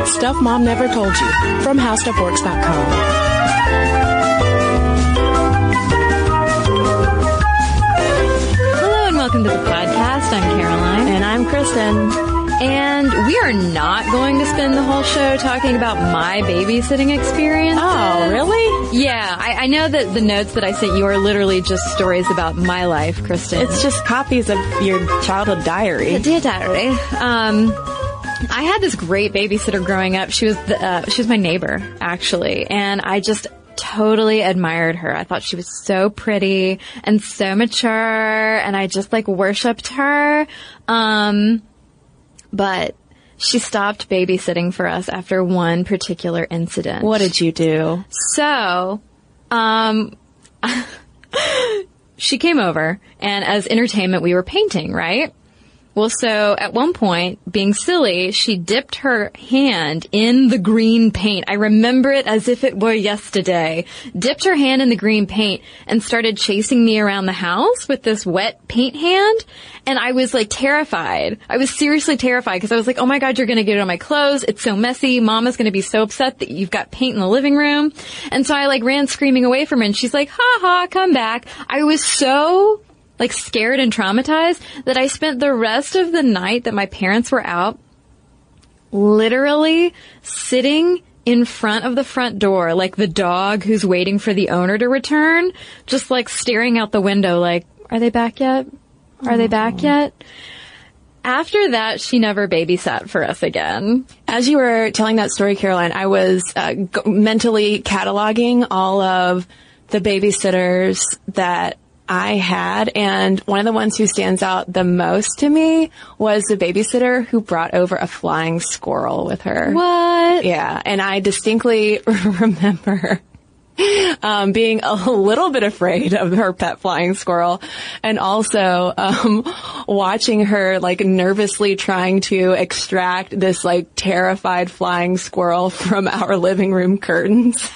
Stuff Mom Never Told You from HowStuffWorks.com. Hello and welcome to the podcast. I'm Caroline. And I'm Kristen. And we are not going to spend the whole show talking about my babysitting experience. Oh, really? Yeah, I know that the notes that I sent you are literally just stories about my life, Kristen. It's just copies of your childhood diary. Dear diary. I had this great babysitter growing up. She was my neighbor, actually, and I just totally admired her. I thought she was so pretty and so mature, and I just worshipped her. But she stopped babysitting for us after one particular incident. What did you do? So, she came over, and as entertainment, we were painting, right? Well, so at one point, being silly, she dipped her hand in the green paint. I remember it as if it were yesterday. Dipped her hand in the green paint and started chasing me around the house with this wet paint hand. And I was terrified. I was seriously terrified because I was like, oh my God, you're going to get it on my clothes. It's so messy. Mama's going to be so upset that you've got paint in the living room. And so I ran screaming away from her, and she's like, ha ha, come back. I was so scared and traumatized that I spent the rest of the night that my parents were out literally sitting in front of the front door like the dog who's waiting for the owner to return, just staring out the window are they back yet? Are they back yet? After that, she never babysat for us again. As you were telling that story, Caroline, I was mentally cataloging all of the babysitters that I had, and one of the ones who stands out the most to me was the babysitter who brought over a flying squirrel with her. What? Yeah, and I distinctly remember being a little bit afraid of her pet flying squirrel, and also watching her nervously trying to extract this terrified flying squirrel from our living room curtains.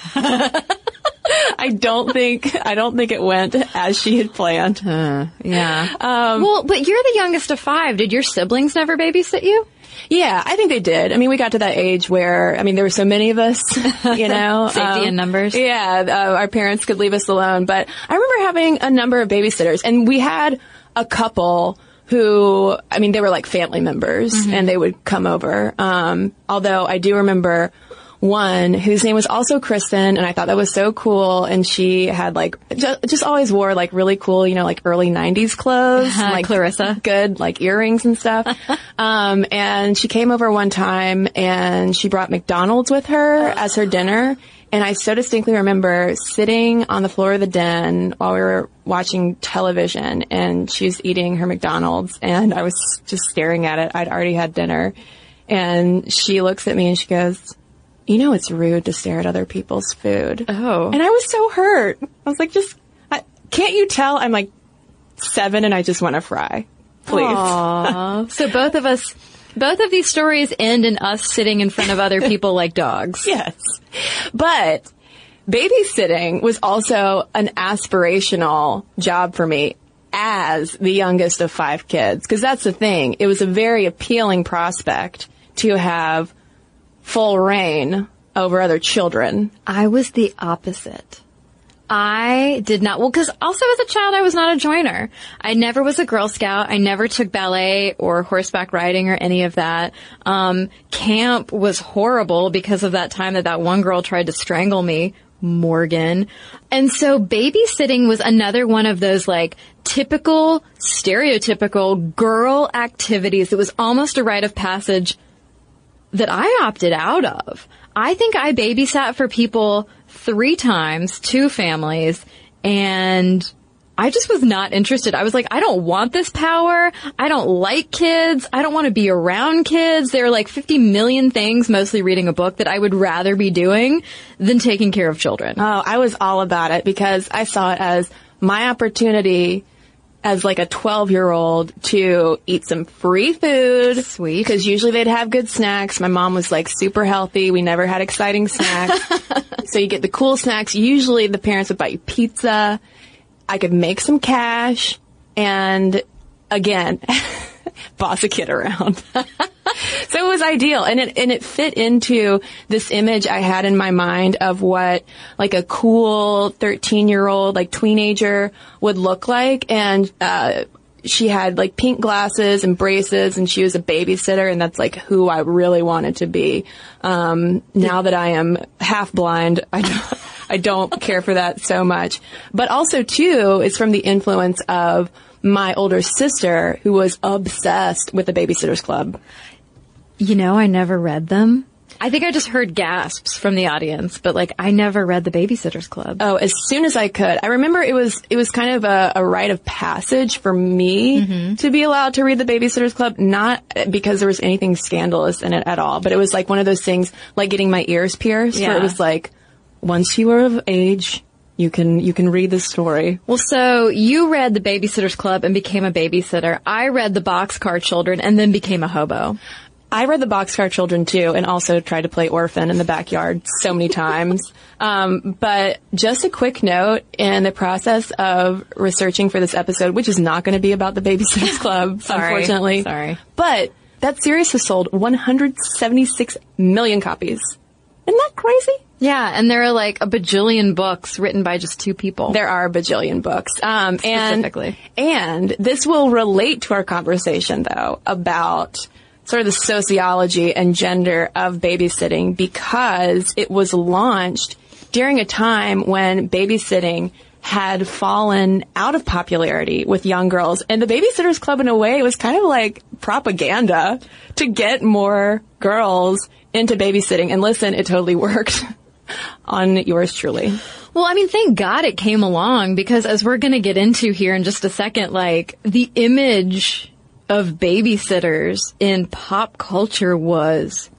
I don't think it went as she had planned. Yeah. Well, but you're the youngest of 5. Did your siblings never babysit you? Yeah, I think they did. I mean, we got to that age where, there were so many of us, Safety in numbers. Yeah, our parents could leave us alone. But I remember having a number of babysitters, and we had a couple who, they were family members, and they would come over. Although I do remember one whose name was also Kristen, and I thought that was so cool, and she had just always wore really cool, early 90s clothes, Clarissa, good earrings and stuff. And she came over one time, and she brought McDonald's with her as her dinner, and I so distinctly remember sitting on the floor of the den while we were watching television, and she was eating her McDonald's, and I was just staring at it. I'd already had dinner, and she looks at me and she goes, it's rude to stare at other people's food. Oh. And I was so hurt. I was like, can't you tell I'm 7 and I just want to fry? Please. Aww. So both of these stories end in us sitting in front of other people like dogs. Yes. But babysitting was also an aspirational job for me as the youngest of 5 kids. Because that's the thing. It was a very appealing prospect to have full reign over other children. I was the opposite. I did not, because also as a child, I was not a joiner. I never was a Girl Scout. I never took ballet or horseback riding or any of that. Camp was horrible because of that time that one girl tried to strangle me, Morgan. And so babysitting was another one of those typical, stereotypical girl activities. It was almost a rite of passage that I opted out of. I think I babysat for people 3 times, 2 families, and I just was not interested. I was like, I don't want this power. I don't like kids. I don't want to be around kids. There are 50 million things, mostly reading a book, that I would rather be doing than taking care of children. Oh, I was all about it because I saw it as my opportunity as a 12-year-old to eat some free food. Sweet. Because usually they'd have good snacks. My mom was super healthy. We never had exciting snacks. So you get the cool snacks. Usually the parents would buy you pizza. I could make some cash and, again, boss a kid around. So it was ideal. And it fit into this image I had in my mind of what like a cool 13-year-old, like teenager would look like. And, she had like pink glasses and braces, and she was a babysitter, and that's like who I really wanted to be. Now that I am half blind, I don't care for that so much. But also too, it's from the influence of my older sister, who was obsessed with the Babysitters Club. You know, I never read them. I think I just heard gasps from the audience, but like I never read the Babysitters Club. Oh, as soon as I could. I remember it was kind of a rite of passage for me to be allowed to read the Babysitters Club, not because there was anything scandalous in it at all, but it was like one of those things like getting my ears pierced, where it was like, once you are of age, you can read the story. Well, so you read the Babysitters Club and became a babysitter. I read the Boxcar Children and then became a hobo. I read the Boxcar Children too, and also tried to play orphan in the backyard so many times. But just a quick note, in the process of researching for this episode, which is not going to be about the Babysitters Club, unfortunately. Sorry. But that series has sold 176 million copies. Isn't that crazy? Yeah, and there are like a bajillion books written by just two people. There are a bajillion books. Specifically. And this will relate to our conversation, though, about sort of the sociology and gender of babysitting, because it was launched during a time when babysitting had fallen out of popularity with young girls. And the Babysitters Club, in a way, was kind of like propaganda to get more girls into babysitting. And listen, it totally worked on yours truly. Well, I mean, thank God it came along, because as we're going to get into here in just a second, like the image of babysitters in pop culture was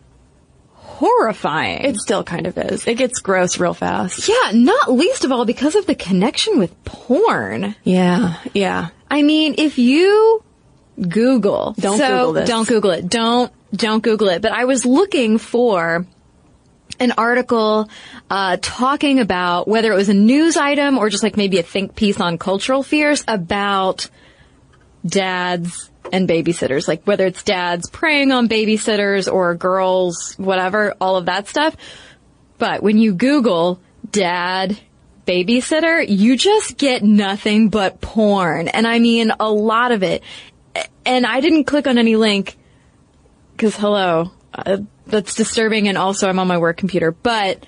horrifying. It still kind of is. It gets gross real fast. Yeah, not least of all because of the connection with porn. Yeah. I mean, if you Google... Google this. Don't Google it. Don't Google it. But I was looking for an article talking about whether it was a news item or just like maybe a think piece on cultural fears about dads and babysitters, like whether it's dads preying on babysitters or girls, whatever, all of that stuff. But when you Google dad babysitter, you just get nothing but porn. And I mean, a lot of it. And I didn't click on any link because, hello, that's disturbing. And also I'm on my work computer. But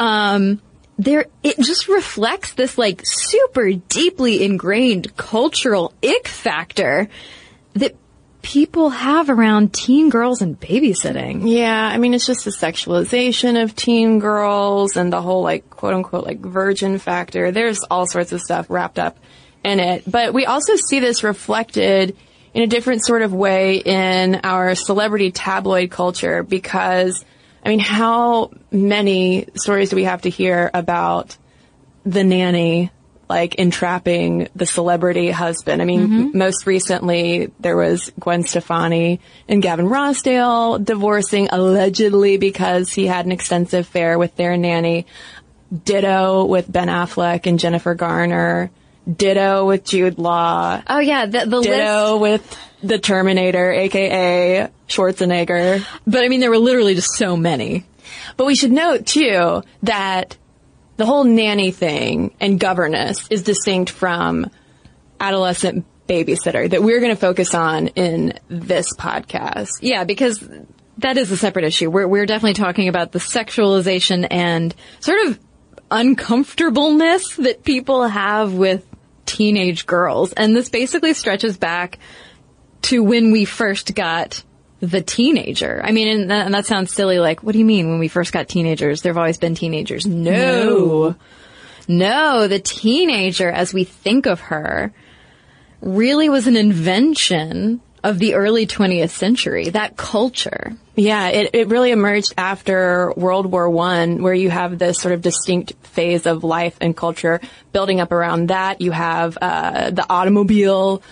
it just reflects this like super deeply ingrained cultural ick factor that people have around teen girls and babysitting. Yeah, I mean, it's just the sexualization of teen girls and the whole, like, quote-unquote, like, virgin factor. There's all sorts of stuff wrapped up in it. But we also see this reflected in a different sort of way in our celebrity tabloid culture, because, I mean, how many stories do we have to hear about the nanny, like, entrapping the celebrity husband? I mean, most recently, there was Gwen Stefani and Gavin Rossdale divorcing allegedly because he had an extensive affair with their nanny. Ditto with Ben Affleck and Jennifer Garner. Ditto with Jude Law. Oh, yeah, the Ditto list. with the Terminator, a.k.a. Schwarzenegger. But, I mean, there were literally just so many. But we should note, too, that the whole nanny thing and governess is distinct from adolescent babysitter that we're going to focus on in this podcast. Yeah, because that is a separate issue. We're definitely talking about the sexualization and sort of uncomfortableness that people have with teenage girls. And this basically stretches back to when we first got the teenager. I mean, and that sounds silly, like, what do you mean when we first got teenagers? There have always been teenagers. No, the teenager, as we think of her, really was an invention of the early 20th century, that culture. Yeah, it really emerged after World War I, where you have this sort of distinct phase of life and culture building up around that. You have the automobile,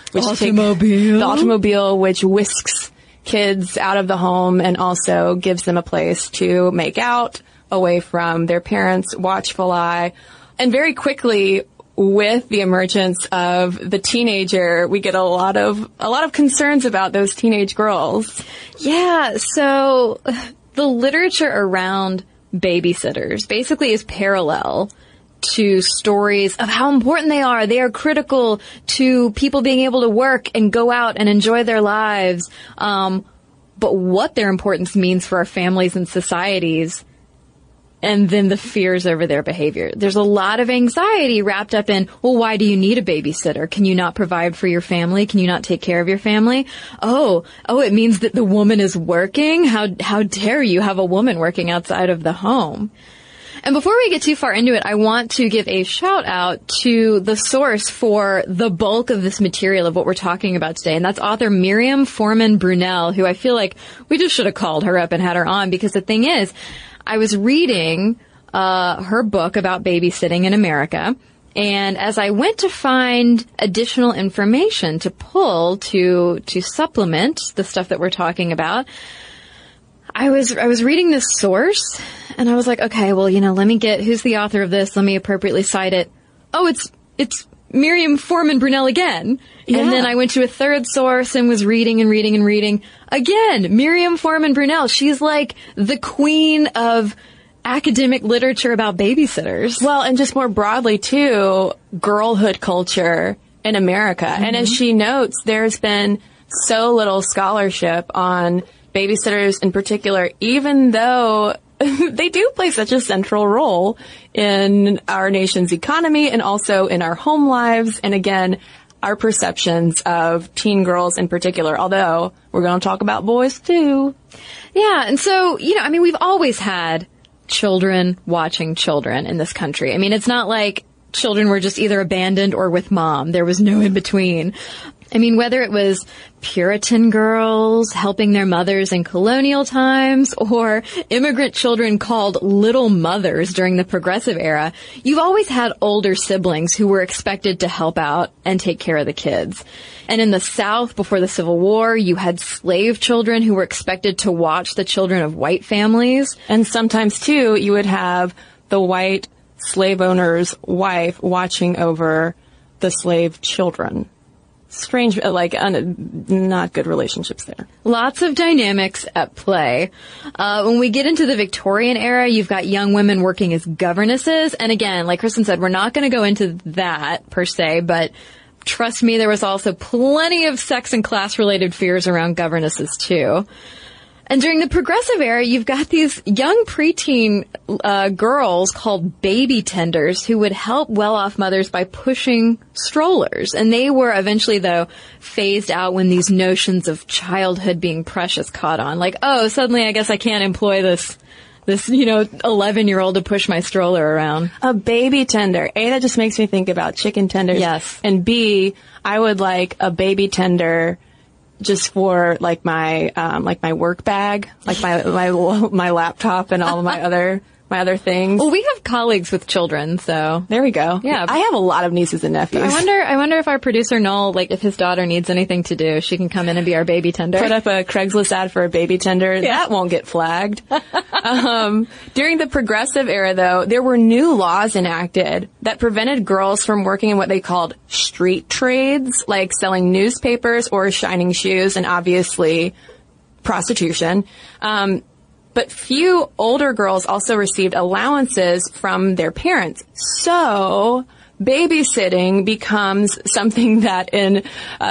which whisks kids out of the home and also gives them a place to make out away from their parents' watchful eye. And very quickly, with the emergence of the teenager, we get a lot of concerns about those teenage girls. Yeah, so the literature around babysitters basically is parallel to stories of how important they are. They are critical to people being able to work and go out and enjoy their lives. But what their importance means for our families and societies, and then the fears over their behavior. There's a lot of anxiety wrapped up in, well, why do you need a babysitter? Can you not provide for your family? Can you not take care of your family? Oh, it means that the woman is working? How dare you have a woman working outside of the home? And before we get too far into it, I want to give a shout out to the source for the bulk of this material of what we're talking about today. And that's author Miriam Foreman Brunel, who I feel like we just should have called her up and had her on, because the thing is, I was reading her book about babysitting in America, and as I went to find additional information to pull to supplement the stuff that we're talking about, I was reading this source, and I was like, okay, well, let me get who's the author of this. Let me appropriately cite it. Oh, it's Miriam Foreman Brunel again. Yeah. And then I went to a third source and was reading and reading and reading. Again, Miriam Foreman Brunel. She's like the queen of academic literature about babysitters. Well, and just more broadly, too, girlhood culture in America. Mm-hmm. And as she notes, there's been so little scholarship on babysitters in particular, even though they do play such a central role in our nation's economy and also in our home lives. And again, our perceptions of teen girls in particular, although we're going to talk about boys too. Yeah. And so, we've always had children watching children in this country. I mean, it's not like children were just either abandoned or with mom. There was no in between. I mean, whether it was Puritan girls helping their mothers in colonial times or immigrant children called little mothers during the Progressive Era, you've always had older siblings who were expected to help out and take care of the kids. And in the South, before the Civil War, you had slave children who were expected to watch the children of white families. And sometimes, too, you would have the white slave owner's wife watching over the slave children. Strange, not good relationships there. Lots of dynamics at play. When we get into the Victorian era, you've got young women working as governesses. And again, like Kristen said, we're not going to go into that per se, but trust me, there was also plenty of sex and class-related fears around governesses too. And during the Progressive Era, you've got these young preteen girls called baby tenders who would help well-off mothers by pushing strollers. And they were eventually, though, phased out when these notions of childhood being precious caught on. Like, oh, suddenly I guess I can't employ this 11-year-old to push my stroller around. A baby tender. A, that just makes me think about chicken tenders. Yes. And B, I would like a baby tender just for my work bag, like my laptop and all of my other things. Well, we have colleagues with children, so there we go. Yeah, I have a lot of nieces and nephews. I wonder if our producer Noel, if his daughter needs anything to do, she can come in and be our baby tender. Put up a Craigslist ad for a baby tender. Yeah. That won't get flagged. During the Progressive Era, though, there were new laws enacted that prevented girls from working in what they called street trades, like selling newspapers or shining shoes, and obviously prostitution. But few older girls also received allowances from their parents. So babysitting becomes something that in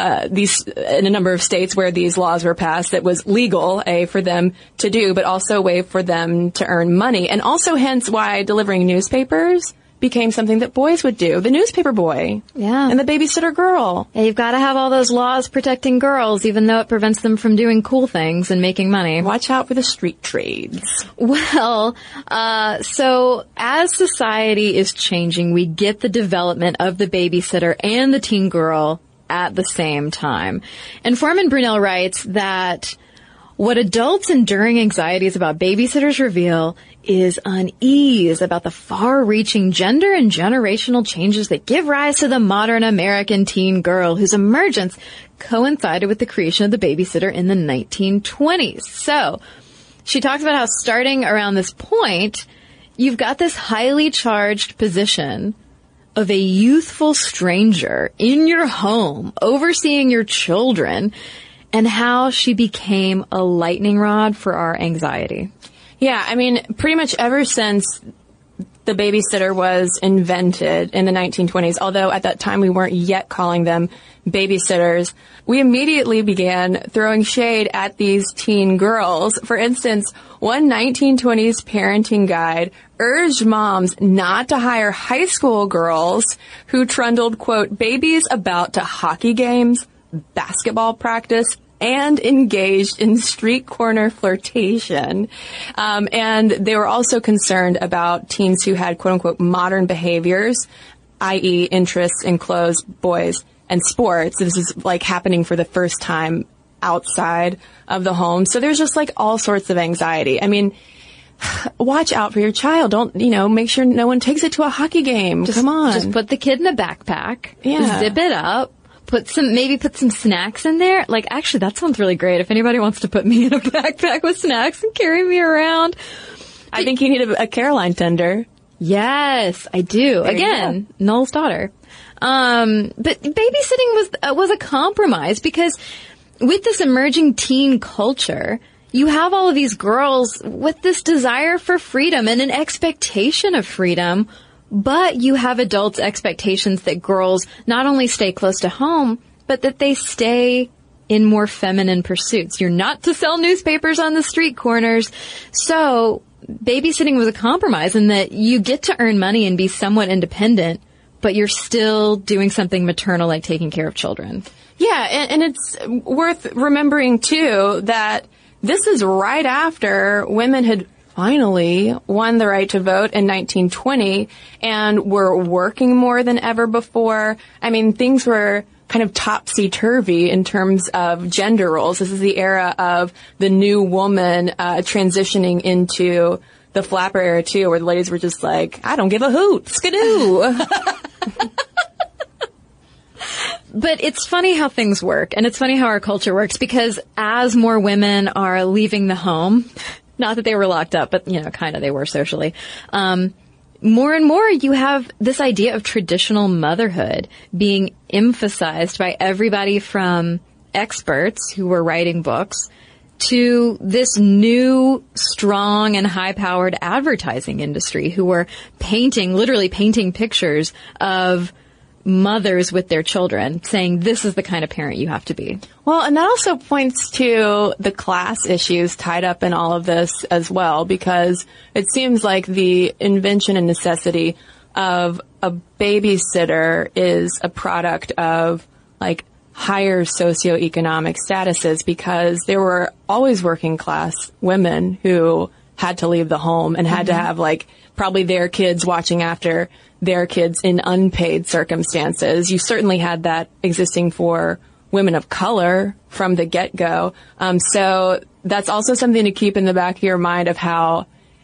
a number of states where these laws were passed, that was legal, for them to do, but also a way for them to earn money. And also hence why delivering newspapers became something that boys would do. The newspaper boy. Yeah. And the babysitter girl. Yeah, you've got to have all those laws protecting girls, even though it prevents them from doing cool things and making money. Watch out for the street trades. Well, so as society is changing, we get the development of the babysitter and the teen girl at the same time. And Foreman Brunel writes that what adults enduring anxieties about babysitters reveal is unease about the far-reaching gender and generational changes that give rise to the modern American teen girl, whose emergence coincided with the creation of the babysitter in the 1920s. So, she talks about how starting around this point, you've got this highly charged position of a youthful stranger in your home, overseeing your children, and how she became a lightning rod for our anxiety. Yeah, I mean, pretty much ever since the babysitter was invented in the 1920s, although at that time we weren't yet calling them babysitters, we immediately began throwing shade at these teen girls. For instance, one 1920s parenting guide urged moms not to hire high school girls who trundled, quote, babies about to hockey games, basketball practice, and engaged in street corner flirtation. And they were also concerned about teens who had, quote unquote, modern behaviors, i.e. interests in clothes, boys, and sports. This is like happening for the first time outside of the home. So there's just like all sorts of anxiety. I mean, watch out for your child. Don't, make sure no one takes it to a hockey game. Come on. Just put the kid in a backpack. Yeah. Zip it up. Maybe put some snacks in there. Like, actually, that sounds really great. If anybody wants to put me in a backpack with snacks and carry me around. I think you need a Caroline tender. Yes, I do. Again, Noel's daughter. But babysitting was a compromise because with this emerging teen culture, you have all of these girls with this desire for freedom and an expectation of freedom. But you have adults' expectations that girls not only stay close to home, but that they stay in more feminine pursuits. You're not to sell newspapers on the street corners. So babysitting was a compromise in that you get to earn money and be somewhat independent, but you're still doing something maternal like taking care of children. Yeah, and it's worth remembering, too, that this is right after women had finally won the right to vote in 1920 and were working more than ever before. I mean, things were kind of topsy-turvy in terms of gender roles. This is the era of the new woman transitioning into the flapper era, too, where the ladies were just like, I don't give a hoot, skidoo. But it's funny how things work, and it's funny how our culture works, because as more women are leaving the home, not that they were locked up, but, kind of they were socially. More and more you have this idea of traditional motherhood being emphasized by everybody from experts who were writing books to this new, strong, and high-powered advertising industry who were literally painting pictures of mothers with their children, saying this is the kind of parent you have to be. Well, and that also points to the class issues tied up in all of this as well, because it seems like the invention and necessity of a babysitter is a product of like higher socioeconomic statuses, because there were always working class women who had to leave the home and had to have like probably their kids watching after their kids in unpaid circumstances. You certainly had that existing for women of color from the get-go. So that's also something to keep in the back of your mind of how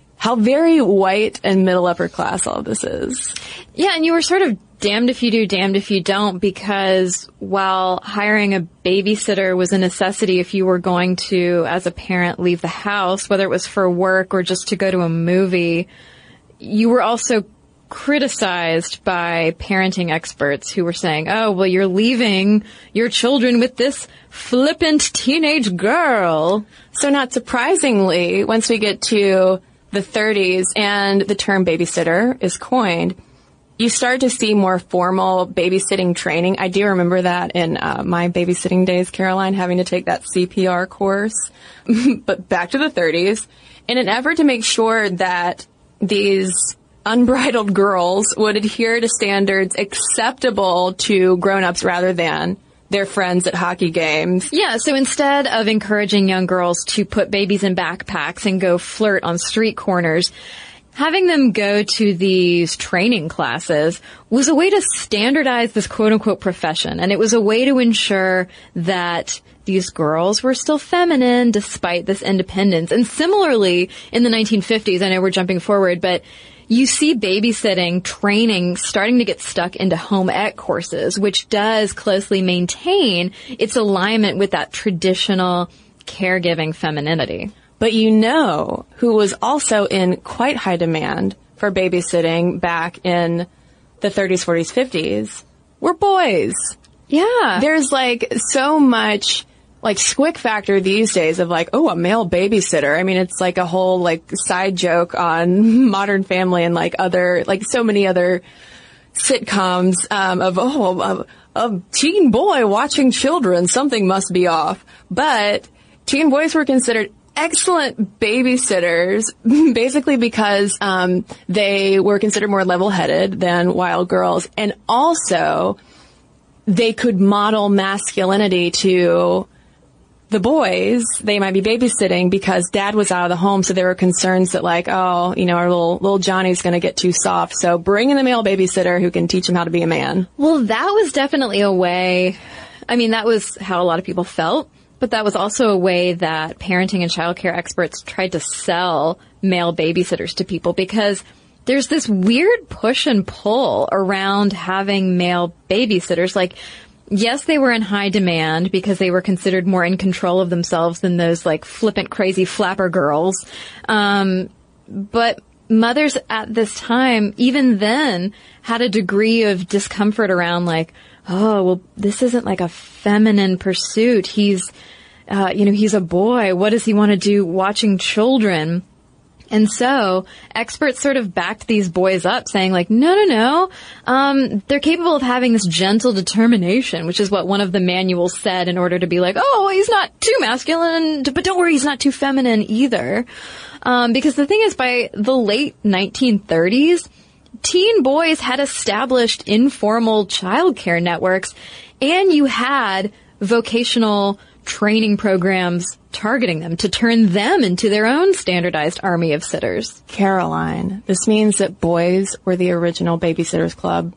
very white and middle upper class all of this is. Yeah, and you were sort of damned if you do, damned if you don't, because while hiring a babysitter was a necessity if you were going to, as a parent, leave the house, whether it was for work or just to go to a movie, you were also criticized by parenting experts who were saying, oh, well, you're leaving your children with this flippant teenage girl. So not surprisingly, once we get to the 30s and the term babysitter is coined, you start to see more formal babysitting training. I do remember that in my babysitting days, Caroline, having to take that CPR course. But back to the 30s, in an effort to make sure that these unbridled girls would adhere to standards acceptable to grown-ups rather than their friends at hockey games. Yeah, so instead of encouraging young girls to put babies in backpacks and go flirt on street corners, having them go to these training classes was a way to standardize this quote-unquote profession. And it was a way to ensure that these girls were still feminine despite this independence. And similarly, in the 1950s, I know we're jumping forward, but you see babysitting training starting to get stuck into home ec courses, which does closely maintain its alignment with that traditional caregiving femininity. But who was also in quite high demand for babysitting back in the 30s, 40s, 50s were boys. Yeah. There's like so much like squick factor these days of like, oh, a male babysitter. I mean, it's like a whole like side joke on Modern Family and like other, like so many other sitcoms, of a teen boy watching children. Something must be off. But teen boys were considered excellent babysitters, basically because, they were considered more level-headed than wild girls. And also, they could model masculinity to the boys they might be babysitting because dad was out of the home, so there were concerns that like, oh, you know, our little Johnny's going to get too soft, so bring in the male babysitter who can teach him how to be a man. Well, that was definitely a way, I mean, that was how a lot of people felt, but that was also a way that parenting and childcare experts tried to sell male babysitters to people because there's this weird push and pull around having male babysitters. Like, yes, they were in high demand because they were considered more in control of themselves than those like flippant, crazy flapper girls. But mothers at this time, even then, had a degree of discomfort around like, oh, well, this isn't like a feminine pursuit. He's a boy. What does he want to do watching children? And so experts sort of backed these boys up saying like, no. They're capable of having this gentle determination, which is what one of the manuals said in order to be like, oh, he's not too masculine, but don't worry, he's not too feminine either. Because the thing is, by the late 1930s, teen boys had established informal childcare networks and you had vocational training programs targeting them to turn them into their own standardized army of sitters. Caroline, this means that boys were the original Babysitters Club.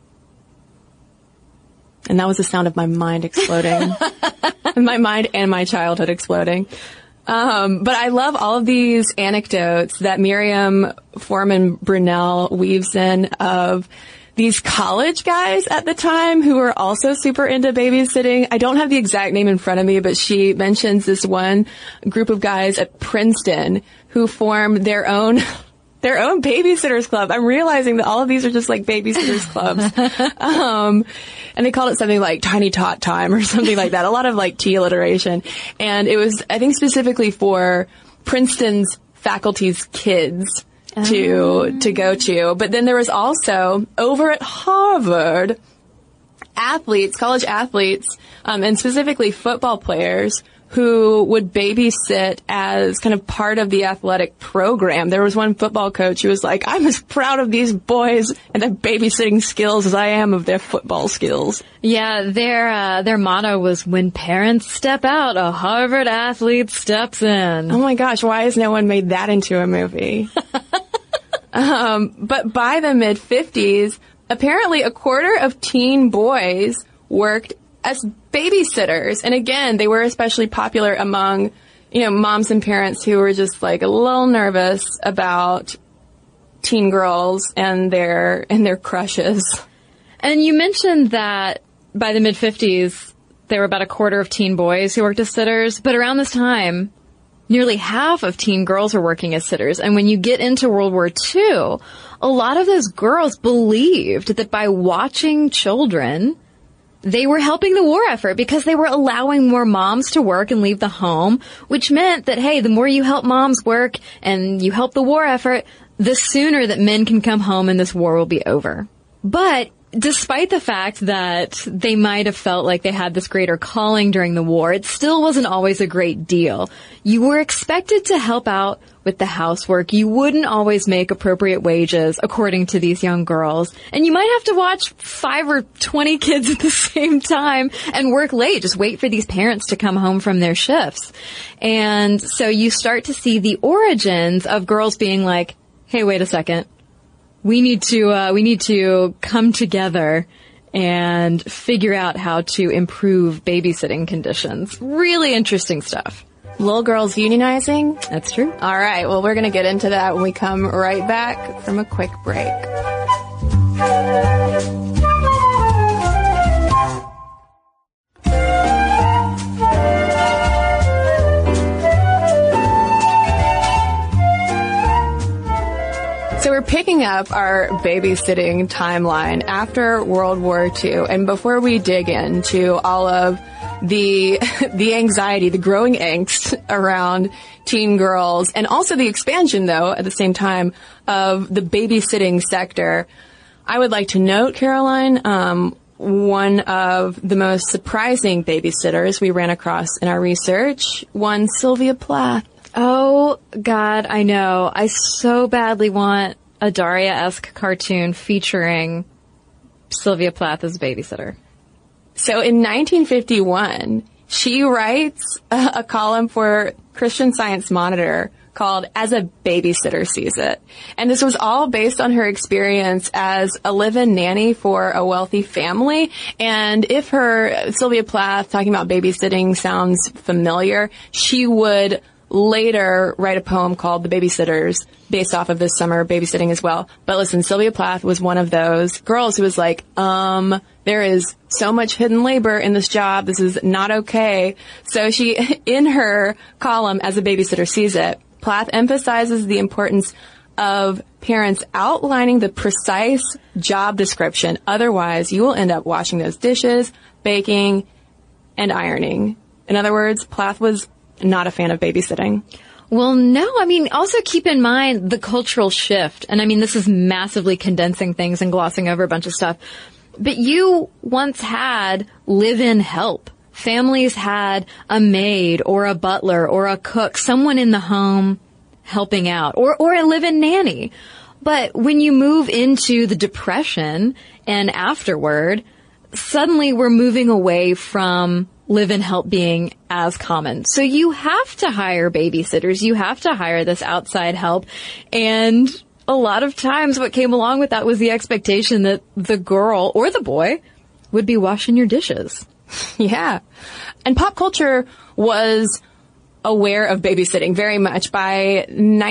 And that was the sound of my mind exploding. My mind and my childhood exploding. But I love all of these anecdotes that Miriam Foreman Brunell weaves in of these college guys at the time who were also super into babysitting. I don't have the exact name in front of me, but she mentions this one group of guys at Princeton who formed their own babysitters club. I'm realizing that all of these are just like babysitters clubs. And they called it something like Tiny Tot Time or something like that. A lot of like T alliteration. And it was, I think, specifically for Princeton's faculty's kids to go to. But then there was also over at Harvard college athletes, and specifically football players who would babysit as kind of part of the athletic program. There was one football coach who was like, I'm as proud of these boys and their babysitting skills as I am of their football skills. Yeah, their motto was, when parents step out, a Harvard athlete steps in. Oh my gosh, why has no one made that into a movie? But by the mid-50s, apparently a quarter of teen boys worked as babysitters. And again, they were especially popular among, moms and parents who were just like a little nervous about teen girls and their crushes. And you mentioned that by the mid-50s, there were about a quarter of teen boys who worked as sitters. But around this time, nearly half of teen girls were working as sitters. And when you get into World War II, a lot of those girls believed that by watching children, they were helping the war effort because they were allowing more moms to work and leave the home, which meant that, hey, the more you help moms work and you help the war effort, the sooner that men can come home and this war will be over. But despite the fact that they might have felt like they had this greater calling during the war, it still wasn't always a great deal. You were expected to help out with the housework. You wouldn't always make appropriate wages, according to these young girls. And you might have to watch 5 or 20 kids at the same time and work late. Just wait for these parents to come home from their shifts. And so you start to see the origins of girls being like, hey, wait a second. We need to come together and figure out how to improve babysitting conditions. Really interesting stuff. Little girls unionizing? That's true. All right. Well, we're going to get into that when we come right back from a quick break. So we're picking up our babysitting timeline after World War II, and before we dig into all of the anxiety, the growing angst around teen girls, and also the expansion, though, at the same time, of the babysitting sector, I would like to note, Caroline, one of the most surprising babysitters we ran across in our research, one Sylvia Plath. Oh, God, I know. I so badly want a Daria-esque cartoon featuring Sylvia Plath as a babysitter. So in 1951, she writes a column for Christian Science Monitor called As a Babysitter Sees It. And this was all based on her experience as a live-in nanny for a wealthy family. And if Sylvia Plath talking about babysitting sounds familiar, she would later write a poem called The Babysitters based off of this summer babysitting as well. But listen, Sylvia Plath was one of those girls who was like, there is so much hidden labor in this job. This is not okay. So she, in her column, As a Babysitter Sees It, Plath emphasizes the importance of parents outlining the precise job description. Otherwise, you will end up washing those dishes, baking, and ironing. In other words, Plath was not a fan of babysitting. Well, no, I mean, also keep in mind the cultural shift. And I mean, this is massively condensing things and glossing over a bunch of stuff. But you once had live-in help. Families had a maid or a butler or a cook, someone in the home helping out, or a live-in nanny. But when you move into the Depression and afterward, suddenly we're moving away from live-in help being as common. So you have to hire babysitters. You have to hire this outside help. And a lot of times what came along with that was the expectation that the girl or the boy would be washing your dishes. Yeah. And pop culture was aware of babysitting very much. By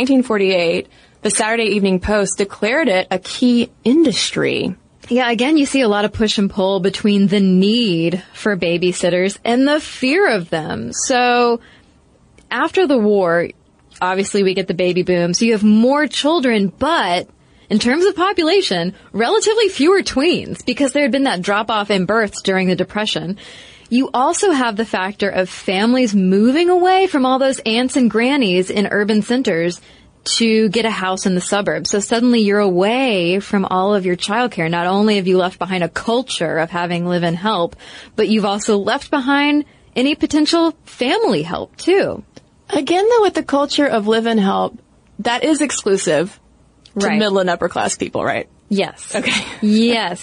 1948, the Saturday Evening Post declared it a key industry. Yeah, again, you see a lot of push and pull between the need for babysitters and the fear of them. So after the war, obviously we get the baby boom, so you have more children, but in terms of population, relatively fewer tweens because there had been that drop-off in births during the Depression. You also have the factor of families moving away from all those aunts and grannies in urban centers to get a house in the suburbs. So suddenly you're away from all of your childcare. Not only have you left behind a culture of having live-in help, but you've also left behind any potential family help too. Again, though, with the culture of live-in help, that is exclusive to middle and upper class people, right? Yes. Okay. Yes.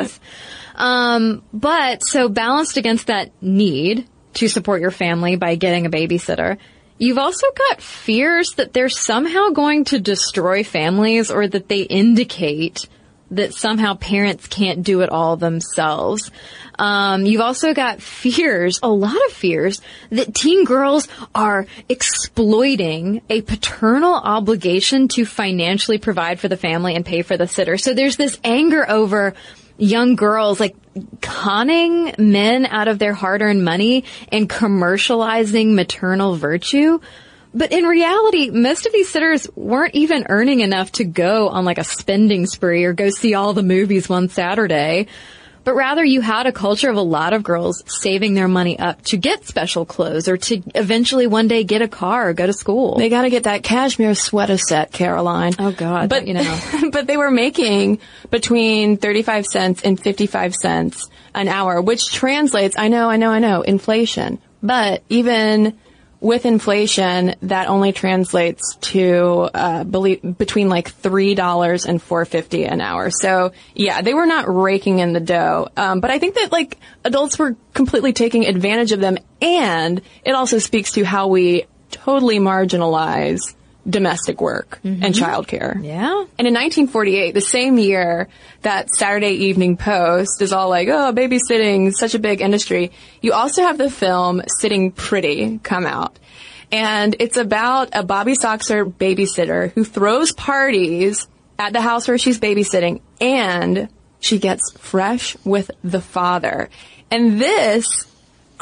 But so balanced against that need to support your family by getting a babysitter, you've also got fears that they're somehow going to destroy families or that they indicate that somehow parents can't do it all themselves. You've also got fears, a lot of fears, that teen girls are exploiting a paternal obligation to financially provide for the family and pay for the sitter. So there's this anger over young girls like conning men out of their hard-earned money and commercializing maternal virtue. But in reality, most of these sitters weren't even earning enough to go on like a spending spree or go see all the movies one Saturday. But rather you had a culture of a lot of girls saving their money up to get special clothes or to eventually one day get a car or go to school. They gotta get that cashmere sweater set, Caroline. Oh God, but, you know. But they were making between 35 cents and 55 cents an hour, which translates, I know, inflation. But even with inflation, that only translates to between like $3 and $4.50 an hour. So yeah, they were not raking in the dough. But I think that like adults were completely taking advantage of them, and it also speaks to how we totally marginalize domestic work and childcare. Yeah. And in 1948, the same year that Saturday Evening Post is all like, oh, babysitting, such a big industry, you also have the film Sitting Pretty come out. And it's about a Bobby Soxer babysitter who throws parties at the house where she's babysitting, and she gets fresh with the father. And this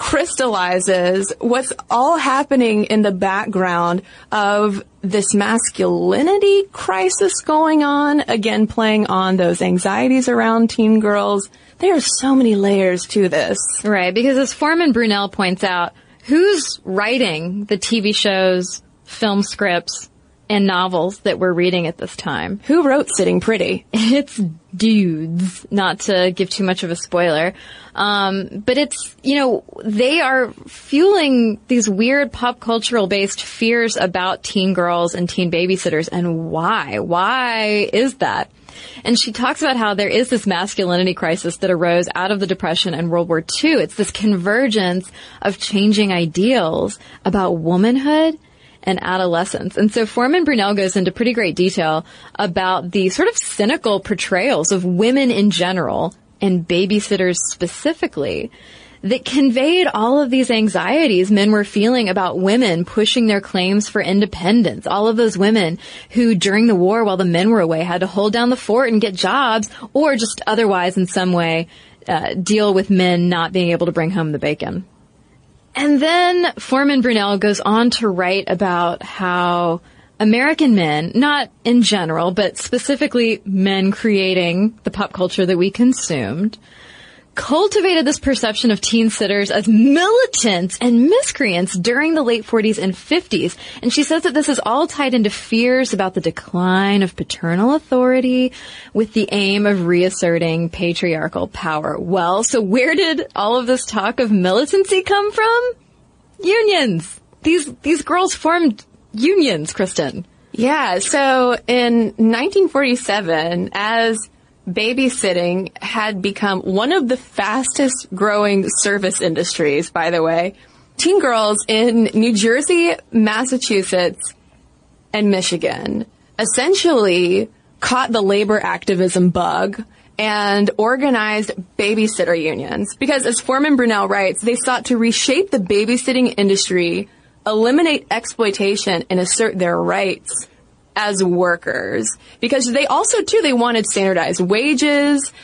crystallizes what's all happening in the background of this masculinity crisis going on, again, playing on those anxieties around teen girls. There are so many layers to this. Right, because as Foreman Brunel points out, who's writing the TV shows, film scripts, and novels that we're reading at this time? Who wrote Sitting Pretty? It's dudes, not to give too much of a spoiler. But it's, they are fueling these weird pop cultural based fears about teen girls and teen babysitters. And why? Why is that? And she talks about how there is this masculinity crisis that arose out of the Depression and World War II. It's this convergence of changing ideals about womanhood and adolescence. And so Foreman Brunel goes into pretty great detail about the sort of cynical portrayals of women in general and babysitters specifically that conveyed all of these anxieties men were feeling about women pushing their claims for independence. All of those women who during the war while the men were away had to hold down the fort and get jobs or just otherwise in some way deal with men not being able to bring home the bacon. And then Foreman Brunel goes on to write about how American men, not in general, but specifically men creating the pop culture that we consumed, cultivated this perception of teen sitters as militants and miscreants during the late 40s and 50s. And she says that this is all tied into fears about the decline of paternal authority with the aim of reasserting patriarchal power. Well, so where did all of this talk of militancy come from? Unions. These girls formed unions, Kristen. Yeah, so in 1947, as babysitting had become one of the fastest growing service industries, by the way, teen girls in New Jersey, Massachusetts, and Michigan essentially caught the labor activism bug and organized babysitter unions. Because as Foreman Brunel writes, they sought to reshape the babysitting industry, eliminate exploitation, and assert their rights as workers. Because they also, too, they wanted standardized wages.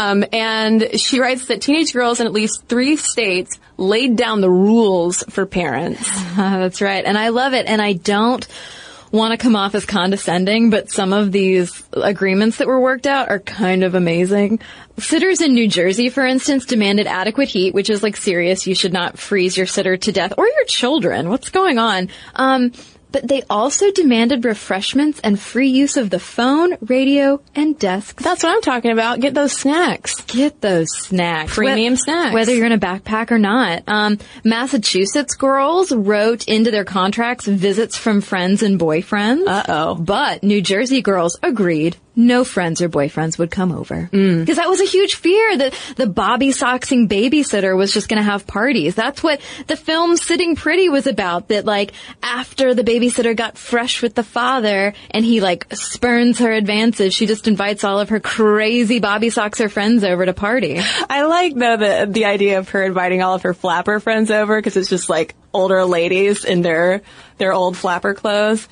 And she writes that teenage girls in at least 3 states laid down the rules for parents. That's right. And I love it. And I don't want to come off as condescending, but some of these agreements that were worked out are kind of amazing. Sitters in New Jersey, for instance, demanded adequate heat, which is like serious. You should not freeze your sitter to death or your children. What's going on? But they also demanded refreshments and free use of the phone, radio, and desks. That's what I'm talking about. Get those snacks. Get those snacks. Premium snacks. Whether you're in a backpack or not. Massachusetts girls wrote into their contracts visits from friends and boyfriends. Uh-oh. But New Jersey girls agreed no friends or boyfriends would come over. Because that was a huge fear that the bobby soxing babysitter was just going to have parties. That's what the film Sitting Pretty was about. That like after the babysitter got fresh with the father and he like spurns her advances, she just invites all of her crazy bobby soxer friends over to party. I like though the idea of her inviting all of her flapper friends over because it's just like older ladies in their old flapper clothes.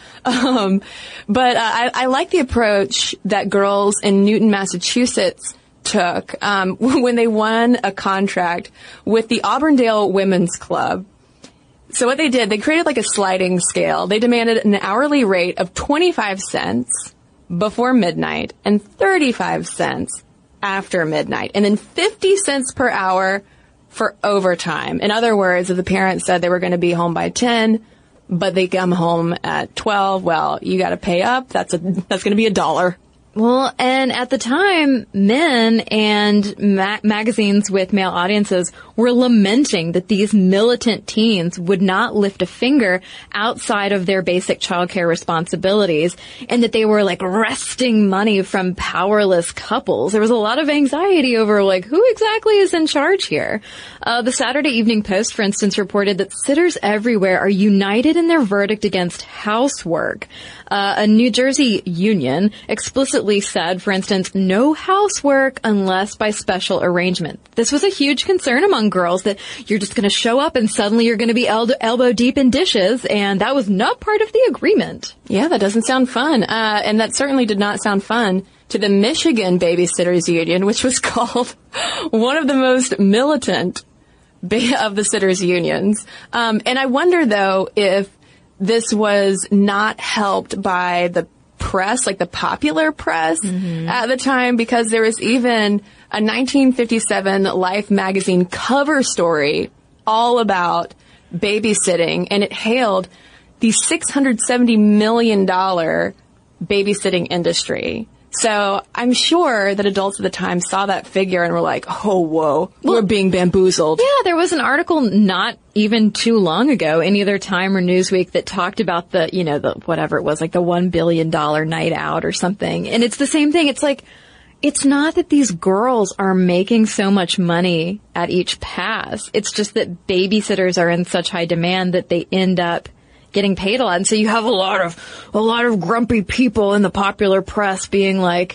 But I like the approach that girls in Newton, Massachusetts took when they won a contract with the Auburndale Women's Club. So what they did, they created like a sliding scale. They demanded an hourly rate of 25 cents before midnight and 35 cents after midnight, and then 50 cents per hour for overtime. In other words, if the parents said they were going to be home by 10, but they come home at 12, well, you got to pay up. That's going to be $1. Well, and at the time, men and magazines with male audiences were lamenting that these militant teens would not lift a finger outside of their basic childcare responsibilities, and that they were like wresting money from powerless couples. There was a lot of anxiety over like who exactly is in charge here. The Saturday Evening Post, for instance, reported that sitters everywhere are united in their verdict against housework. A New Jersey union explicitly said, for instance, no housework unless by special arrangement. This was a huge concern among girls that you're just going to show up and suddenly you're going to be elbow deep in dishes, and that was not part of the agreement. Yeah, that doesn't sound fun. And that certainly did not sound fun to the Michigan Babysitters Union, which was called one of the most militant of the sitters unions. And I wonder, though, if this was not helped by the press, like the popular press at the time, because there was even a 1957 Life magazine cover story all about babysitting, and it hailed the $670 million babysitting industry. So I'm sure that adults at the time saw that figure and were like, oh, whoa, we're being bamboozled. Yeah, there was an article not even too long ago in either Time or Newsweek that talked about the whatever it was, like the $1 billion night out or something. And it's the same thing. It's like, it's not that these girls are making so much money at each pass. It's just that babysitters are in such high demand that they end up getting paid a lot. And so you have a lot of grumpy people in the popular press being like,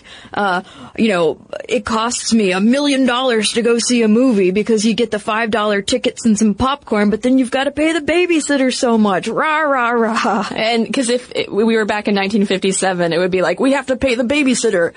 it costs me $1 million to go see a movie because you get the $5 tickets and some popcorn, but then you've got to pay the babysitter so much. Rah, rah, rah. And because if we were back in 1957, it would be like, we have to pay the babysitter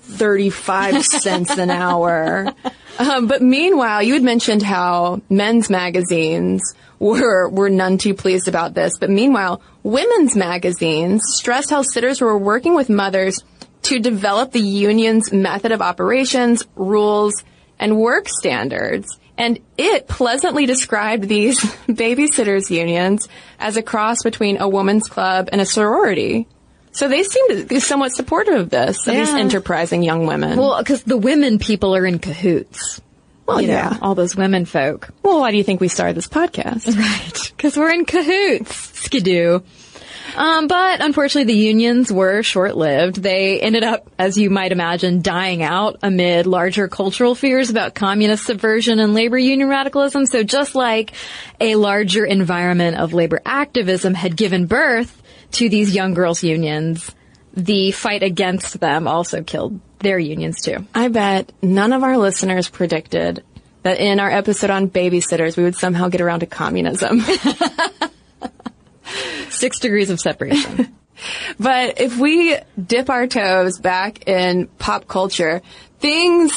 35 cents an hour. But meanwhile, you had mentioned how men's magazines were none too pleased about this. But meanwhile, women's magazines stressed how sitters were working with mothers to develop the union's method of operations, rules, and work standards. And it pleasantly described these babysitters unions as a cross between a woman's club and a sorority. So they seem to be somewhat supportive of this, of these enterprising young women. Well, because the women people are in cahoots. Well, yeah. All those women folk. Well, why do you think we started this podcast? Right. Because we're in cahoots. Skidoo. But unfortunately, the unions were short-lived. They ended up, as you might imagine, dying out amid larger cultural fears about communist subversion and labor union radicalism. So just like a larger environment of labor activism had given birth to these young girls' unions, the fight against them also killed their unions too. I bet none of our listeners predicted that in our episode on babysitters, we would somehow get around to communism. 6 degrees of separation. But if we dip our toes back in pop culture, things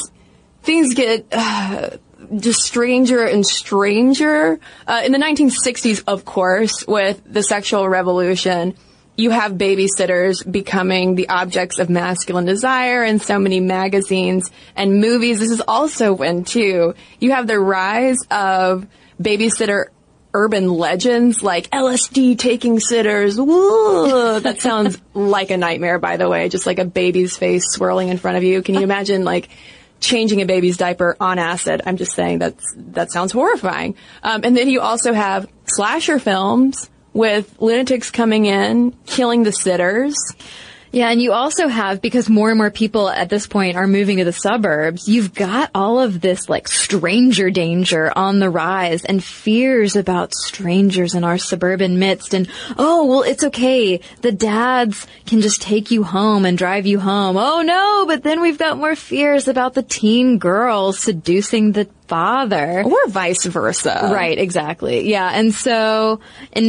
get just stranger and stranger. In the 1960s, of course, with the sexual revolution, you have babysitters becoming the objects of masculine desire in so many magazines and movies. This is also when, too, you have the rise of babysitter urban legends like LSD taking sitters. Woo! That sounds like a nightmare, by the way, just like a baby's face swirling in front of you. Can you imagine, like, changing a baby's diaper on acid? I'm just saying that sounds horrifying. And then you also have slasher films with lunatics coming in, killing the sitters. Yeah, and you also have, because more and more people at this point are moving to the suburbs, you've got all of this, like, stranger danger on the rise and fears about strangers in our suburban midst. And, oh, well, it's okay. The dads can just take you home and drive you home. Oh, no, but then we've got more fears about the teen girl seducing the father. Or vice versa. Right, exactly. Yeah, and so in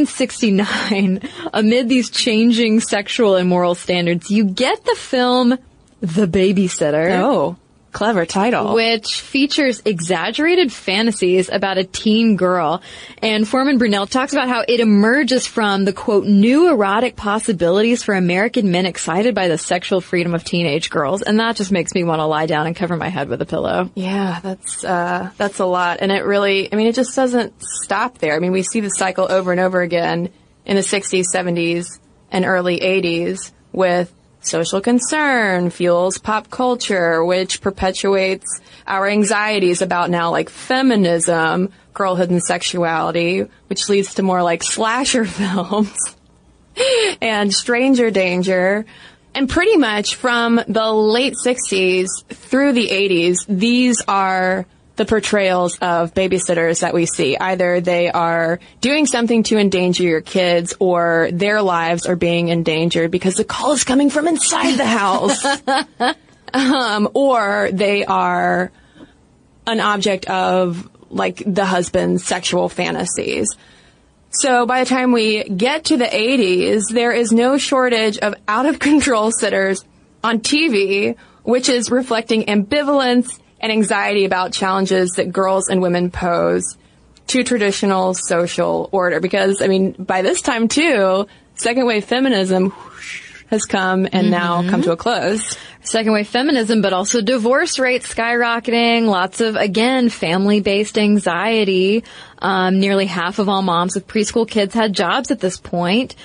1969, amid these changing sexual and moral standards, you get the film The Babysitter. Oh, clever title. Which features exaggerated fantasies about a teen girl. And Foreman Brunel talks about how it emerges from the, quote, new erotic possibilities for American men excited by the sexual freedom of teenage girls. And that just makes me want to lie down and cover my head with a pillow. Yeah, that's a lot. And it really, I mean, it just doesn't stop there. I mean, we see the cycle over and over again in the 60s, 70s, and early 80s with social concern fuels pop culture, which perpetuates our anxieties about now, like, feminism, girlhood, and sexuality, which leads to more, like, slasher films and stranger danger. And pretty much from the late 60s through the 80s, these are the portrayals of babysitters that we see. Either they are doing something to endanger your kids, or their lives are being endangered because the call is coming from inside the house. Or they are an object of, like, the husband's sexual fantasies. So by the time we get to the 80s, there is no shortage of out-of-control sitters on TV, which is reflecting ambivalence and anxiety about challenges that girls and women pose to traditional social order. Because, I mean, by this time, too, second wave feminism has come and now come to a close. Second wave feminism, but also divorce rates skyrocketing, lots of, again, family-based anxiety. Nearly half of all moms with preschool kids had jobs at this point.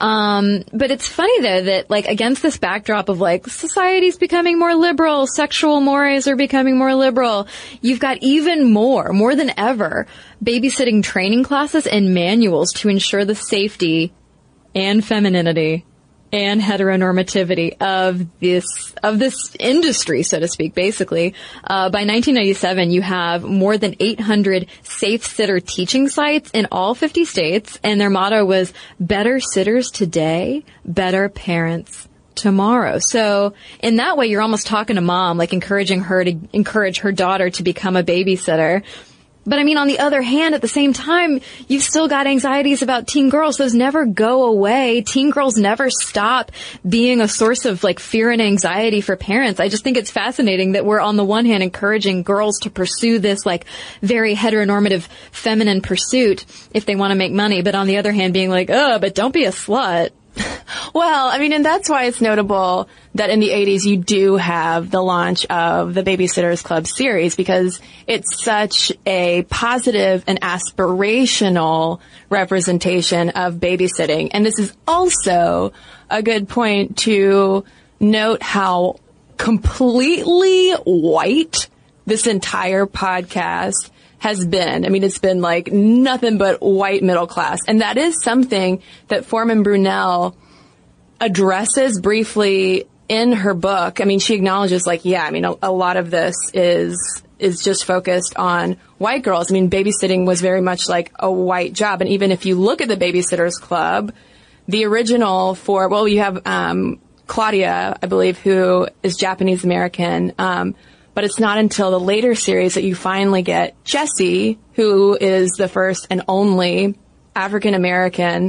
But it's funny though that like against this backdrop of like society's becoming more liberal, sexual mores are becoming more liberal, you've got even more than ever, babysitting training classes and manuals to ensure the safety and femininity and heteronormativity of this industry, so to speak, basically. By 1997, you have more than 800 safe sitter teaching sites in all 50 states, and their motto was better sitters today, better parents tomorrow. So in that way, you're almost talking to mom, like encouraging her to encourage her daughter to become a babysitter. But I mean, on the other hand, at the same time, you've still got anxieties about teen girls. Those never go away. Teen girls never stop being a source of like fear and anxiety for parents. I just think it's fascinating that we're on the one hand encouraging girls to pursue this like very heteronormative feminine pursuit if they want to make money. But on the other hand, being like, oh, but don't be a slut. Well, I mean, and that's why it's notable that in the 80s you do have the launch of the Babysitters Club series, because it's such a positive and aspirational representation of babysitting. And this is also a good point to note how completely white this entire podcast has been. I mean, it's been like nothing but white middle class. And that is something that Foreman Brunel addresses briefly in her book. I mean, she acknowledges like, yeah, I mean, a lot of this is just focused on white girls. I mean, babysitting was very much like a white job. And even if you look at the Babysitters Club, the original you have Claudia, I believe, who is Japanese American, but it's not until the later series that you finally get Jessie, who is the first and only African-American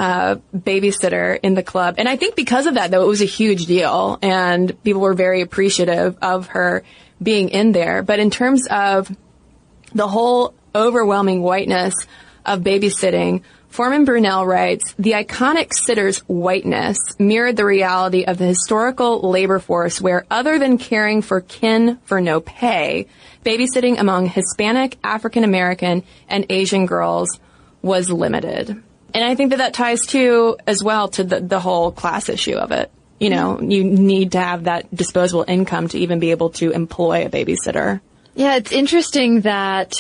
babysitter in the club. And I think because of that, though, it was a huge deal, and people were very appreciative of her being in there. But in terms of the whole overwhelming whiteness of babysitting, Foreman Brunel writes, the iconic sitter's whiteness mirrored the reality of the historical labor force where, other than caring for kin for no pay, babysitting among Hispanic, African American, and Asian girls was limited. And I think that ties to, as well, to the whole class issue of it. You know, you need to have that disposable income to even be able to employ a babysitter. Yeah, it's interesting that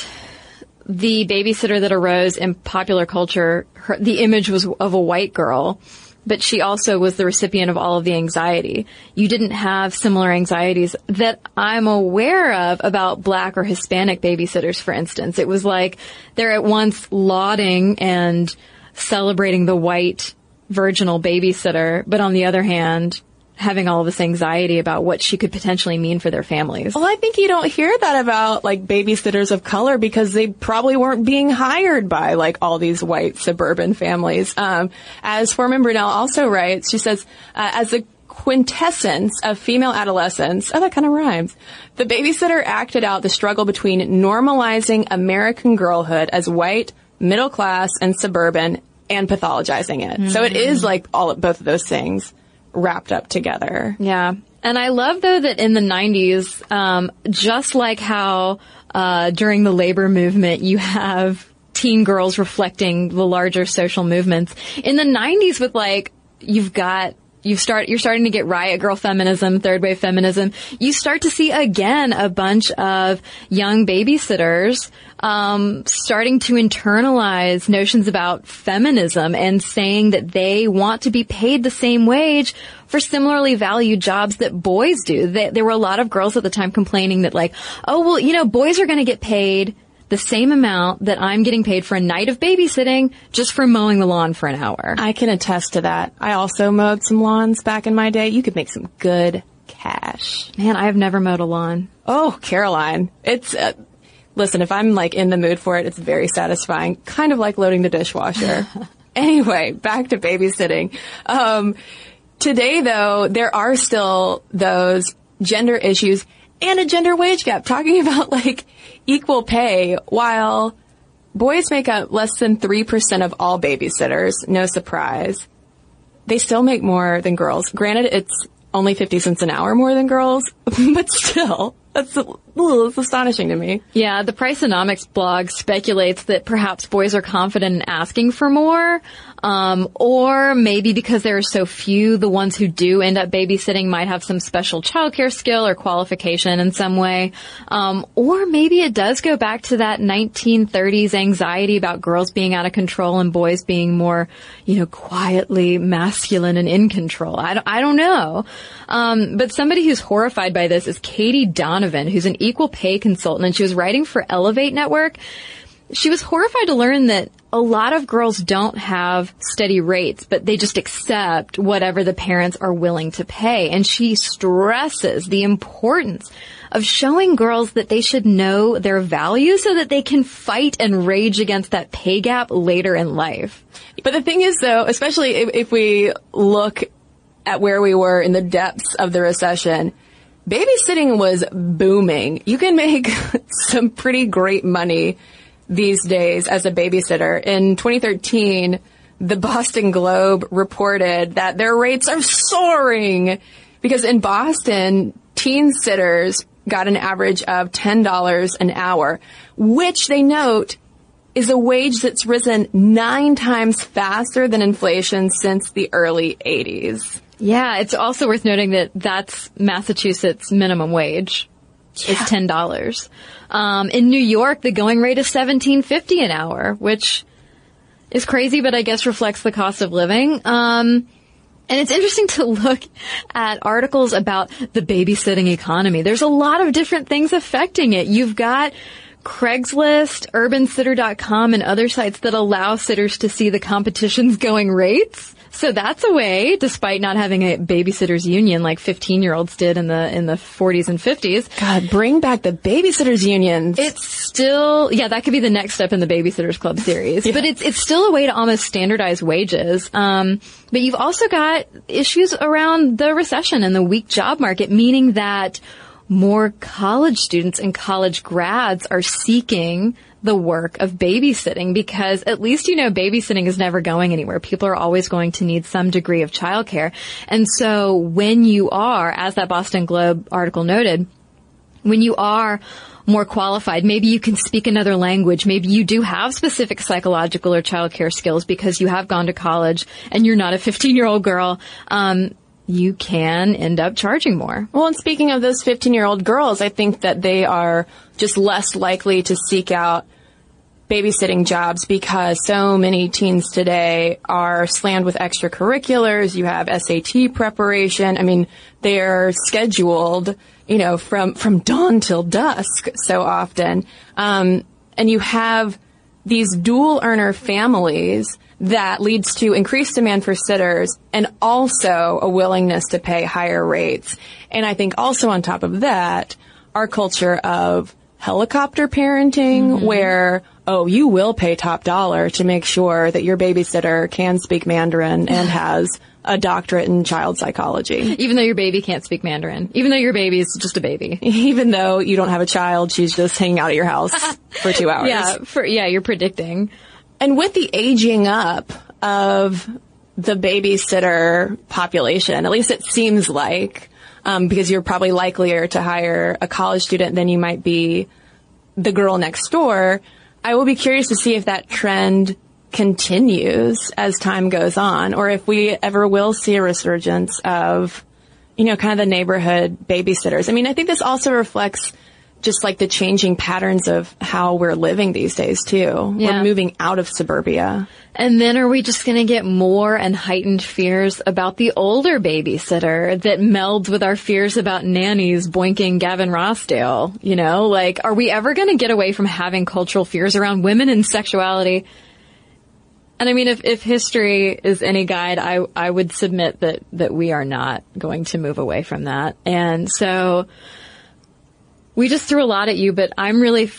the babysitter that arose in popular culture, the image was of a white girl, but she also was the recipient of all of the anxiety. You didn't have similar anxieties that I'm aware of about Black or Hispanic babysitters, for instance. It was like they're at once lauding and celebrating the white virginal babysitter, but on the other hand, having all of this anxiety about what she could potentially mean for their families. Well, I think you don't hear that about like babysitters of color because they probably weren't being hired by like all these white suburban families. As Foreman Brunel also writes, she says, as the quintessence of female adolescence, that kind of rhymes, the babysitter acted out the struggle between normalizing American girlhood as white, middle class, and suburban, and pathologizing it. Mm-hmm. So it is like both of those things wrapped up together. Yeah. And I love, though, that in the 90s, just like how during the labor movement you have teen girls reflecting the larger social movements, in the 90s with like, you're starting to get riot girl feminism, third wave feminism. You start to see again a bunch of young babysitters starting to internalize notions about feminism and saying that they want to be paid the same wage for similarly valued jobs that boys do. There were a lot of girls at the time complaining that like, oh, well, you know, boys are going to get paid the same amount that I'm getting paid for a night of babysitting just for mowing the lawn for an hour. I can attest to that. I also mowed some lawns back in my day. You could make some good cash. Man, I have never mowed a lawn. Oh, Caroline. It's, listen, if I'm like in the mood for it, it's very satisfying. Kind of like loading the dishwasher. Anyway, back to babysitting. Today, though, there are still those gender issues and a gender wage gap, talking about like equal pay, while boys make up less than 3% of all babysitters. No surprise. They still make more than girls. Granted, it's only 50 cents an hour more than girls, but still, it's astonishing to me. Yeah, the Priceonomics blog speculates that perhaps boys are confident in asking for more, or maybe because there are so few, the ones who do end up babysitting might have some special childcare skill or qualification in some way. Or maybe it does go back to that 1930s anxiety about girls being out of control and boys being more, quietly masculine and in control. I don't know. But somebody who's horrified by this is Katie Donovan, who's an equal pay consultant, and she was writing for Elevate Network. She was horrified to learn that a lot of girls don't have steady rates, but they just accept whatever the parents are willing to pay. And she stresses the importance of showing girls that they should know their value so that they can fight and rage against that pay gap later in life. But the thing is, though, especially if we look at where we were in the depths of the recession, babysitting was booming. You can make some pretty great money these days as a babysitter. In 2013, the Boston Globe reported that their rates are soaring because in Boston, teen sitters got an average of $10 an hour, which they note is a wage that's risen 9 times faster than inflation since the early 80s. Yeah, it's also worth noting that that's Massachusetts minimum wage. It's $10. In New York, the going rate is $17.50 an hour, which is crazy, but I guess reflects the cost of living. And it's interesting to look at articles about the babysitting economy. There's a lot of different things affecting it. You've got Craigslist, UrbanSitter.com, and other sites that allow sitters to see the competition's going rates. So that's a way, despite not having a babysitters union like 15-year-olds did in the 40s and 50s. God, bring back the babysitters unions. It's still, that could be the next step in the Babysitters Club series. Yeah. But it's still a way to almost standardize wages. But you've also got issues around the recession and the weak job market, meaning that more college students and college grads are seeking the work of babysitting because at least babysitting is never going anywhere. People are always going to need some degree of childcare. And so when you are, as that Boston Globe article noted, when you are more qualified, maybe you can speak another language, maybe you do have specific psychological or childcare skills because you have gone to college and you're not a 15-year-old girl, you can end up charging more. Well, and speaking of those 15-year-old girls, I think that they are just less likely to seek out babysitting jobs because so many teens today are slammed with extracurriculars. You have SAT preparation. I mean, they're scheduled, from dawn till dusk so often. And you have these dual earner families that leads to increased demand for sitters and also a willingness to pay higher rates. And I think also on top of that, our culture of helicopter parenting where, you will pay top dollar to make sure that your babysitter can speak Mandarin and has a doctorate in child psychology. Even though your baby can't speak Mandarin. Even though your baby is just a baby. Even though you don't have a child, she's just hanging out at your house for 2 hours. You're predicting. And with the aging up of the babysitter population, at least it seems like, because you're probably likelier to hire a college student than you might be the girl next door, I will be curious to see if that trend continues as time goes on, or if we ever will see a resurgence of, kind of the neighborhood babysitters. I mean, I think this also reflects just like the changing patterns of how we're living these days too. Yeah. We're moving out of suburbia. And then are we just going to get more and heightened fears about the older babysitter that melds with our fears about nannies boinking Gavin Rossdale? Are we ever going to get away from having cultural fears around women and sexuality? And I mean, if history is any guide, I would submit that we are not going to move away from that. And so we just threw a lot at you, but I'm really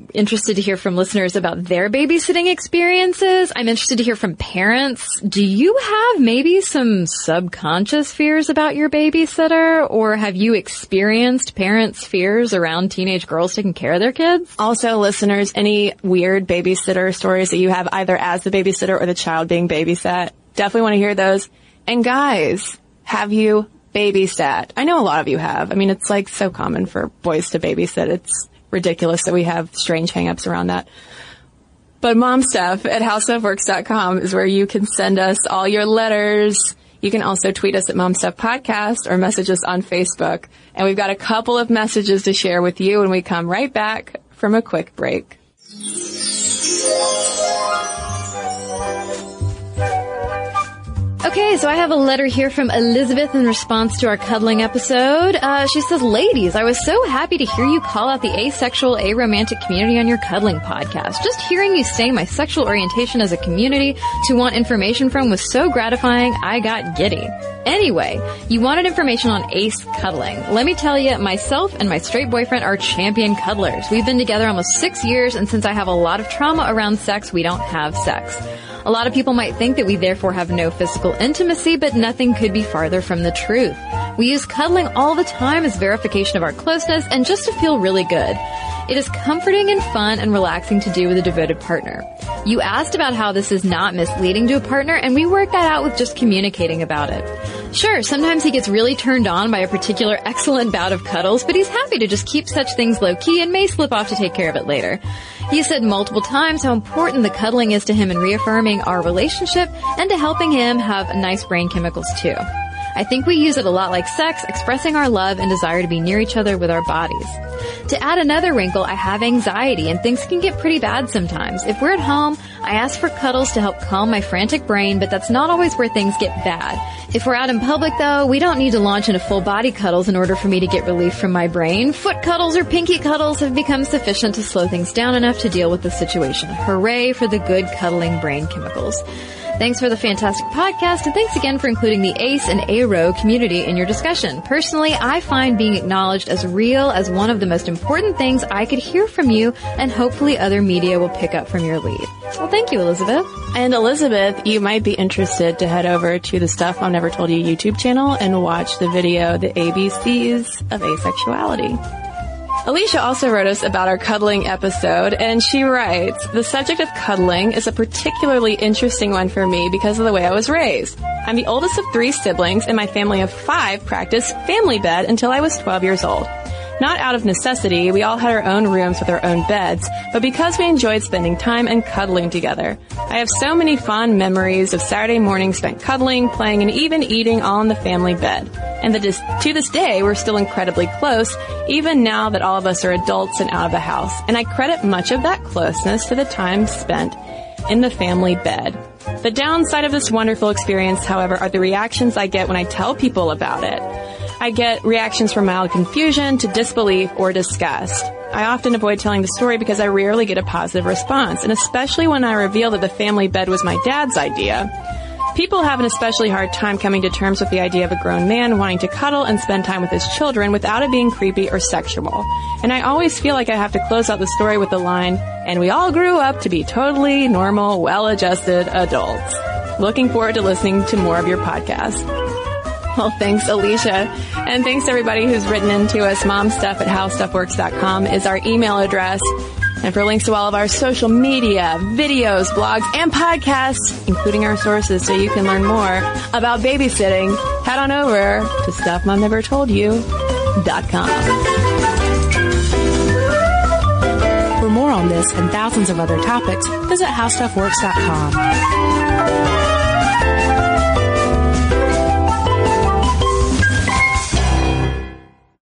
interested to hear from listeners about their babysitting experiences. I'm interested to hear from parents. Do you have maybe some subconscious fears about your babysitter, or have you experienced parents' fears around teenage girls taking care of their kids? Also, listeners, any weird babysitter stories that you have either as the babysitter or the child being babysat, definitely want to hear those. And guys, have you babysat? I know a lot of you have. I mean, it's like so common for boys to babysit. It's ridiculous that we have strange hang-ups around that. But momstuff@howstuffworks.com is where you can send us all your letters. You can also tweet us at momstuffpodcast or message us on Facebook. And we've got a couple of messages to share with you when we come right back from a quick break. Okay, so I have a letter here from Elizabeth in response to our cuddling episode. She says, ladies, I was so happy to hear you call out the asexual, aromantic community on your cuddling podcast. Just hearing you say my sexual orientation as a community to want information from was so gratifying, I got giddy. Anyway, you wanted information on ace cuddling. Let me tell you, myself and my straight boyfriend are champion cuddlers. We've been together almost 6 years, and since I have a lot of trauma around sex, we don't have sex. A lot of people might think that we therefore have no physical intimacy, but nothing could be farther from the truth. We use cuddling all the time as verification of our closeness and just to feel really good. It is comforting and fun and relaxing to do with a devoted partner. You asked about how this is not misleading to a partner, and we worked that out with just communicating about it. Sure, sometimes he gets really turned on by a particular excellent bout of cuddles, but he's happy to just keep such things low-key and may slip off to take care of it later. He said multiple times how important the cuddling is to him in reaffirming our relationship and to helping him have nice brain chemicals too. I think we use it a lot like sex, expressing our love and desire to be near each other with our bodies. To add another wrinkle, I have anxiety and things can get pretty bad sometimes. If we're at home, I ask for cuddles to help calm my frantic brain, but that's not always where things get bad. If we're out in public though, we don't need to launch into full body cuddles in order for me to get relief from my brain. Foot cuddles or pinky cuddles have become sufficient to slow things down enough to deal with the situation. Hooray for the good cuddling brain chemicals. Thanks for the fantastic podcast, and thanks again for including the ace and aro community in your discussion. Personally, I find being acknowledged as real as one of the most important things I could hear from you, and hopefully other media will pick up from your lead. Well, thank you, Elizabeth. And Elizabeth, you might be interested to head over to the Stuff Mom Never Told You YouTube channel and watch the video, The ABCs of Asexuality. Alicia also wrote us about our cuddling episode, and she writes, the subject of cuddling is a particularly interesting one for me because of the way I was raised. I'm the oldest of 3 siblings, and my family of 5 practiced family bed until I was 12 years old. Not out of necessity, we all had our own rooms with our own beds, but because we enjoyed spending time and cuddling together. I have so many fond memories of Saturday mornings spent cuddling, playing, and even eating all in the family bed. And to this day, we're still incredibly close, even now that all of us are adults and out of the house. And I credit much of that closeness to the time spent in the family bed. The downside of this wonderful experience, however, are the reactions I get when I tell people about it. I get reactions from mild confusion to disbelief or disgust. I often avoid telling the story because I rarely get a positive response, and especially when I reveal that the family bed was my dad's idea. People have an especially hard time coming to terms with the idea of a grown man wanting to cuddle and spend time with his children without it being creepy or sexual. And I always feel like I have to close out the story with the line, and we all grew up to be totally normal, well-adjusted adults. Looking forward to listening to more of your podcast. Well, thanks, Alicia. And thanks to everybody who's written into us. momstuff@howstuffworks.com is our email address. And for links to all of our social media, videos, blogs, and podcasts, including our sources so you can learn more about babysitting, head on over to StuffMomNeverToldYou.com. For more on this and thousands of other topics, visit HowStuffWorks.com.